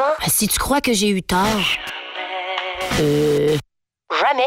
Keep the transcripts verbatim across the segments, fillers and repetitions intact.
ans? Si tu crois que j'ai eu tort... Euh... Jamais.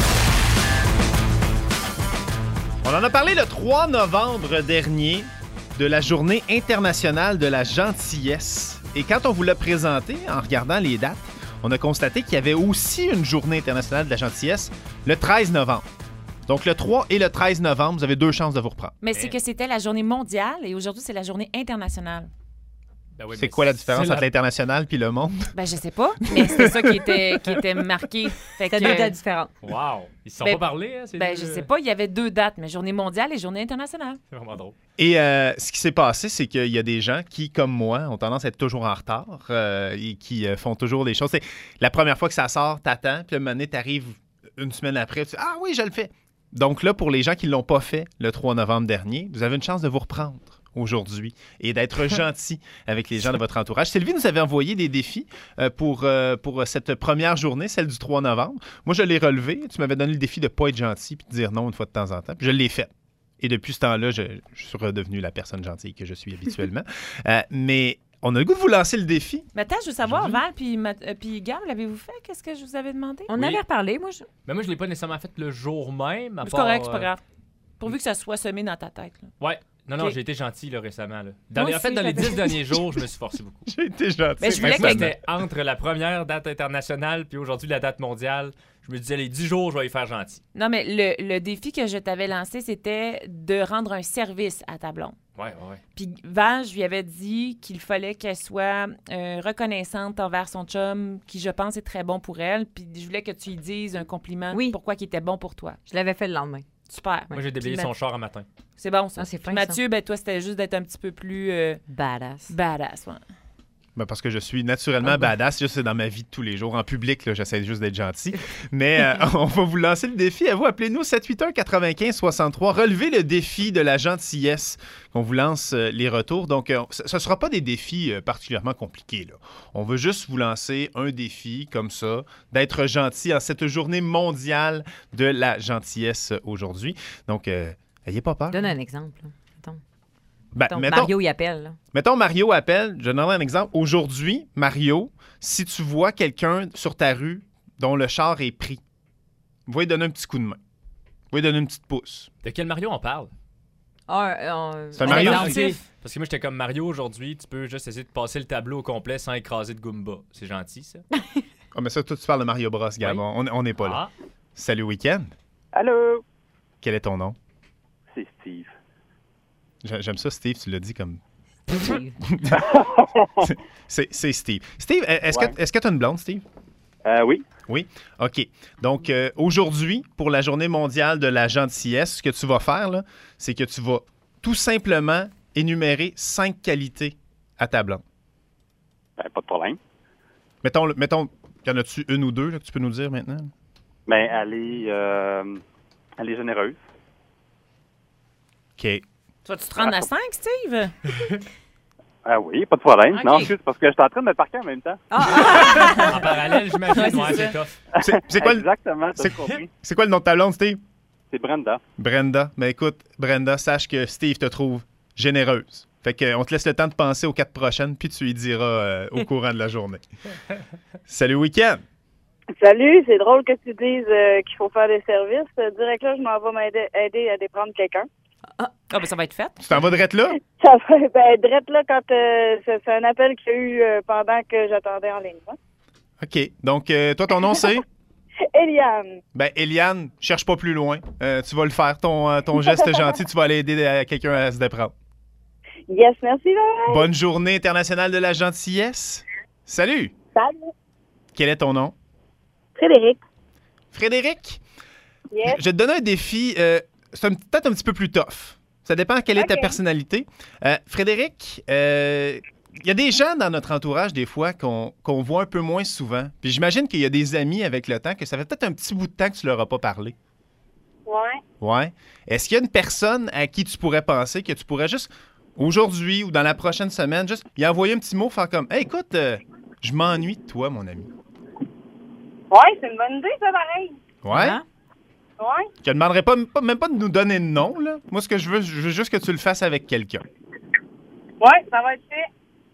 On en a parlé le trois novembre dernier de la Journée internationale de la gentillesse. Et quand on vous l'a présenté, en regardant les dates, on a constaté qu'il y avait aussi une Journée internationale de la gentillesse le treize novembre. Donc le trois et le treize novembre, vous avez deux chances de vous reprendre. Mais c'est que c'était la journée mondiale et aujourd'hui, c'est la journée internationale. Ben oui, c'est mais quoi la différence c'est entre la- l'international puis le monde? Ben, je sais pas, mais c'était ça qui était, qui était marqué. Fait C'est que, deux dates différentes. Wow! Ils se sont Ben, pas parlé, hein? ces ben, deux- je sais pas, il y avait deux dates, mais journée mondiale et journée internationale. C'est vraiment drôle. Et euh, ce qui s'est passé, c'est qu'il y a des gens qui, comme moi, ont tendance à être toujours en retard euh, et qui euh, font toujours des choses. C'est la première fois que ça sort, t'attends, puis à un moment donné, t'arrives une semaine après, tu dis « Ah oui, je le fais! » Donc là, pour les gens qui ne l'ont pas fait le trois novembre dernier, vous avez une chance de vous reprendre aujourd'hui et d'être gentil avec les gens de votre entourage. Sylvie nous avait envoyé des défis euh, pour, euh, pour cette première journée, celle du trois novembre. Moi, je l'ai relevé. Tu m'avais donné le défi de ne pas être gentil puis de dire non une fois de temps en temps. Puis je l'ai fait. Et depuis ce temps-là, je, je suis redevenu la personne gentille que je suis habituellement. Euh, mais on a le goût de vous lancer le défi. Mais attends, je veux savoir, Val puis, Ma- euh, puis Gab, l'avez-vous fait? Qu'est-ce que je vous avais demandé? On Oui. avait reparlé, moi. Je... Mais moi, je l'ai pas nécessairement fait le jour même. à C'est part, correct, c'est pas euh, grave. Pourvu que ça soit semé dans ta tête. Là. Ouais. Non, non, Ok. j'ai été gentil là, récemment. Là. Dans Moi les- en fait, aussi, dans les j'avais- dix derniers jours, je me suis forcé beaucoup. J'ai été gentil. Mais je voulais Fait que moi, que- c'était entre la première date internationale puis aujourd'hui la date mondiale. Je me disais, les dix jours, je vais y faire gentil. Non, mais le, le défi que je t'avais lancé, c'était de rendre un service à ta blonde. Ouais, ouais, ouais. Puis Val, je lui avais dit qu'il fallait qu'elle soit euh, reconnaissante envers son chum, qui, je pense, est très bon pour elle. Puis je voulais que tu lui dises un compliment Oui. pourquoi il était bon pour toi. je l'avais fait le lendemain. Super. Moi, j'ai déblayé Puis son Ma- char un matin. C'est bon, ça. Ah, c'est Puis fin, Mathieu, ben toi, c'était juste d'être un petit peu plus euh, Badass. badass. Ouais. Ben, parce que je suis naturellement badass, juste dans ma vie de tous les jours. En public, là, j'essaie juste d'être gentil. Mais euh, on va vous lancer le défi. À vous, appelez-nous sept huit un quatre-vingt-quinze soixante-trois. Relevez le défi de la gentillesse qu'on vous lance euh, les retours. Donc, euh, ce ne sera pas des défis euh, particulièrement compliqués, là. On veut juste vous lancer un défi comme ça, d'être gentil en cette journée mondiale de la gentillesse aujourd'hui. Donc, euh, ayez pas peur. Donne un exemple. là. Mettons. Ben, Donc, mettons- Mario, il appelle. là. Mettons, Mario appelle. Je donnerai un exemple. Aujourd'hui, Mario, si tu vois quelqu'un sur ta rue dont le char est pris, va lui donner un petit coup de main. Va lui donner une petite pouce. De quel Mario on parle? Ah, euh, C'est un on Mario. est Ah, gentil. ok. Parce que moi, j'étais comme Mario aujourd'hui, tu peux juste essayer de passer le tableau au complet sans écraser de Goomba. C'est gentil, ça? Ah, mais ça, toi, tu parles de Mario Bros, Gab. Oui. On on n'est pas là. Ah, Salut, Week-end. Allô? Quel est ton nom? C'est Steve. J'a- J'aime ça, Steve, tu l'as dit comme... Steve. C'est c'est Steve. Steve, est-ce Ouais. que est-ce que tu as une blonde, Steve? Euh, oui. Oui. OK. Donc, euh, aujourd'hui, pour la journée mondiale de la gentillesse, ce que tu vas faire, là, c'est que tu vas tout simplement énumérer cinq qualités à ta blonde. Ben, pas de problème. Mettons, le- mettons, y en a-tu une ou deux là, que tu peux nous dire maintenant? Ben, elle est, euh, elle est généreuse. OK. Tu vas-tu te rendre à cinq, Steve? Ah oui, pas de problème. Ok. Non, juste parce que je suis en train de me parquer en même temps. en parallèle, j'imagine. Ouais, c'est Ouais, ça. c'est tough. C'est c'est quoi, le- Exactement, t'as c'est- tout compris. c'est quoi le nom de ta blonde, Steve? C'est Brenda. Brenda. Ben écoute, Brenda, sache que Steve te trouve généreuse. Fait qu'on te laisse le temps de penser aux quatre prochaines, puis tu lui diras euh, au courant de la journée. Salut, Week-end! Salut, c'est drôle que tu dises euh, qu'il faut faire des services. Euh, direct là, je m'en vais m'aider aider à déprendre quelqu'un. Ah, ben ça va être fait. Tu t'en vas de là? Ça fait, ben, direct là, quand euh, c'est c'est un appel qu'il y a eu euh, pendant que j'attendais en ligne. Hein? OK. Donc, euh, toi, ton nom, c'est? Eliane. Ben, Eliane, cherche pas plus loin. Euh, tu vas le faire, ton, euh, ton geste gentil. Tu vas aller aider euh, quelqu'un à se déprendre. Yes, merci, bye. Bonne journée internationale de la gentillesse. Salut! Salut. Quel est ton nom? Frédéric. Frédéric? Yes. Je vais te donner un défi. euh, c'est un- peut-être un petit peu plus tough. Ça dépend quelle est ta Ok. personnalité. Euh, Frédéric, euh, il y a des gens dans notre entourage, des fois, qu'on qu'on voit un peu moins souvent. Puis j'imagine qu'il y a des amis avec le temps que ça fait peut-être un petit bout de temps que tu leur as pas parlé. Ouais. Ouais. Est-ce qu'il y a une personne à qui tu pourrais penser que tu pourrais juste, aujourd'hui ou dans la prochaine semaine, juste y envoyer un petit mot, faire comme, hey, écoute, euh, je m'ennuie de toi, mon ami. Ouais, c'est une bonne idée, ça, pareil. Ouais? Hein? Ouais. Je te demanderais pas, pas- même pas de nous donner de nom, là. Moi, ce que je veux, je veux juste que tu le fasses avec quelqu'un. Ouais, ça va être fait.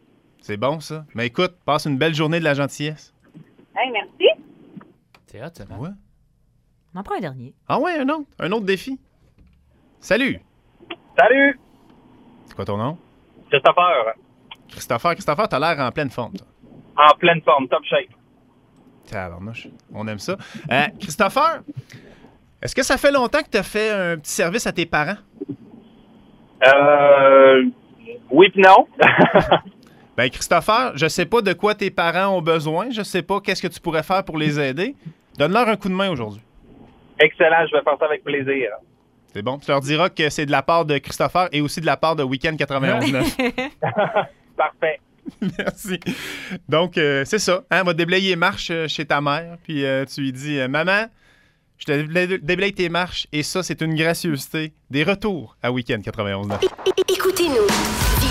C'est bon, ça. Mais écoute, passe une belle journée de la gentillesse. Hey, merci. C'est hot, ça. Ouais. On en prend un dernier. Ah ouais, un autre. Un autre défi. Salut. Salut! C'est quoi ton nom? Christopher, Christopher. Christopher, t'as l'air en pleine forme, toi. en pleine forme, top shape. Tabarnouche. On aime ça. Euh, Christopher, est-ce que ça fait longtemps que t'as fait un petit service à tes parents? Euh, oui pis non. Ben, Christopher, je sais pas de quoi tes parents ont besoin. Je sais pas qu'est-ce que tu pourrais faire pour les aider. Donne-leur un coup de main aujourd'hui. Excellent, je vais faire ça avec plaisir. C'est bon. Tu leur diras que c'est de la part de Christopher et aussi de la part de Weekend quatre-vingt-onze neuf. Parfait. Merci. Donc, euh, c'est ça. Hein? On va déblayer les marches euh, chez ta mère. Puis euh, tu lui dis, euh, maman, je te déblaye, déblaye tes marches. Et ça, c'est une gracieuseté. Des retours à Weekend quatre-vingt-onze neuf. Écoutez-nous.